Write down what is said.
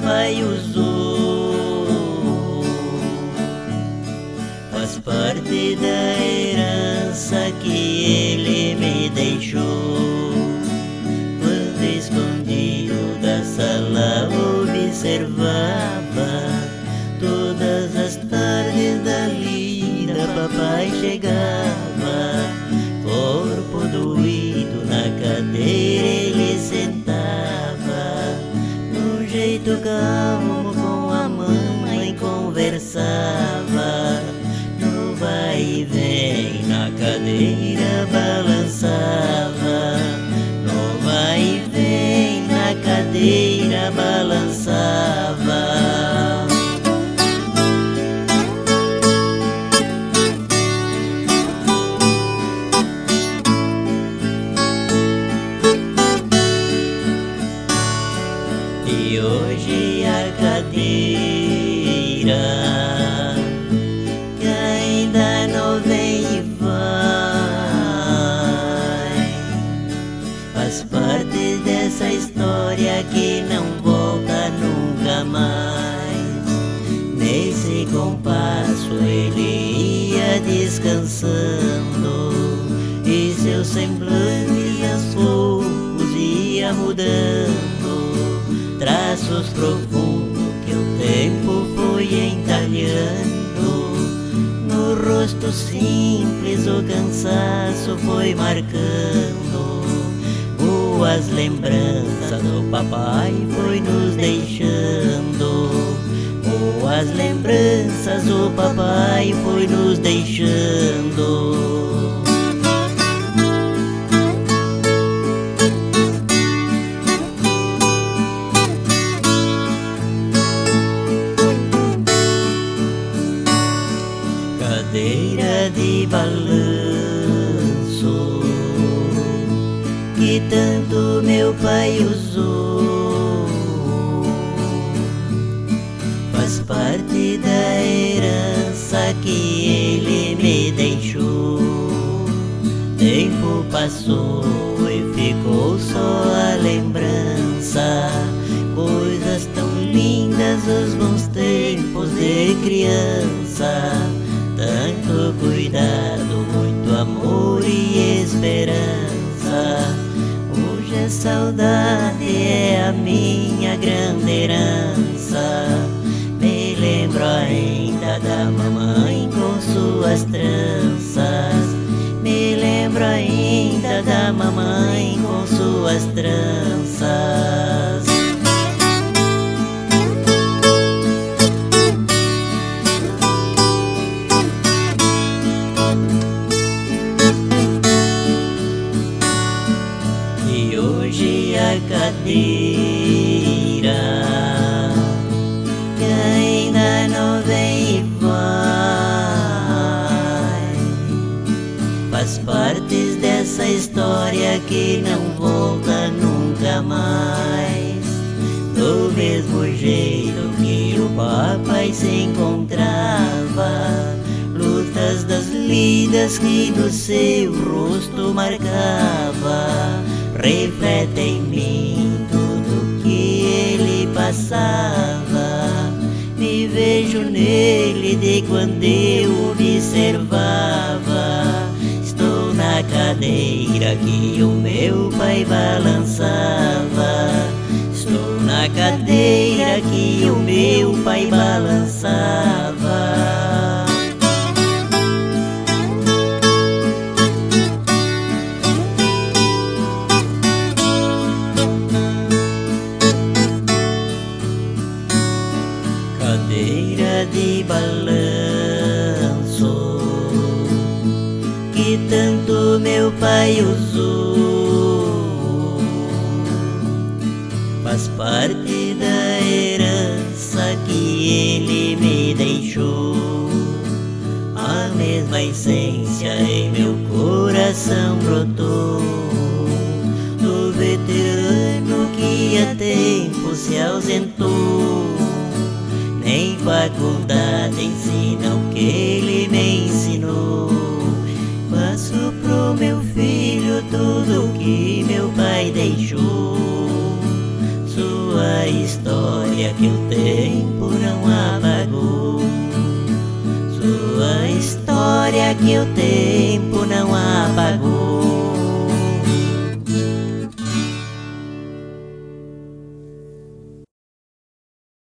pai usou, faz parte da herança que ele me deixou. Quando escondido da sala observava, todas as tardes da lida papai chegava, corpo doído na cadeira ele sentava, num jeito calmo com a mamãe conversava, no vai e vem na cadeira balançava, no vai e vem na cadeira balançava. E hoje a cadeira que ainda não vem e vai, faz parte dessa história que não volta nunca mais. Nesse compasso ele ia descansando, e seu semblante aos poucos ia mudando, traços profundos que o tempo foi entalhando, no rosto simples o cansaço foi marcando, boas lembranças o papai foi nos deixando, boas lembranças o papai foi nos deixando. Cadeira de balanço que tanto meu pai usou, faz parte da herança que ele me deixou. Tempo passou e ficou só a lembrança, coisas tão lindas, os bons tempos de criança. Tanto cuidado, muito amor e esperança. Hoje a saudade é a minha grande herança. Me lembro ainda da mamãe com suas tranças. Me lembro ainda da mamãe com suas tranças. E hoje a cadeira que ainda não vem e vai, faz parte dessa história que não volta nunca mais. Do mesmo jeito que o papai se encontrava, lutas das lidas que no seu rosto marcava, reflete em mim tudo que ele passava. Me vejo nele de quando eu observava. Estou na cadeira que o meu pai balançava. Estou na cadeira que o meu pai balançava. Cadeira de balanço que tanto meu pai usou, faz parte da herança que ele me deixou. A mesma essência em meu coração brotou, do veterano que há tempo se ausentou. Nem faculdade ensina o que ele me ensinou. Passo pro meu filho tudo que meu pai deixou. Sua história história que o tempo não apagou. Sua história que o tempo não apagou.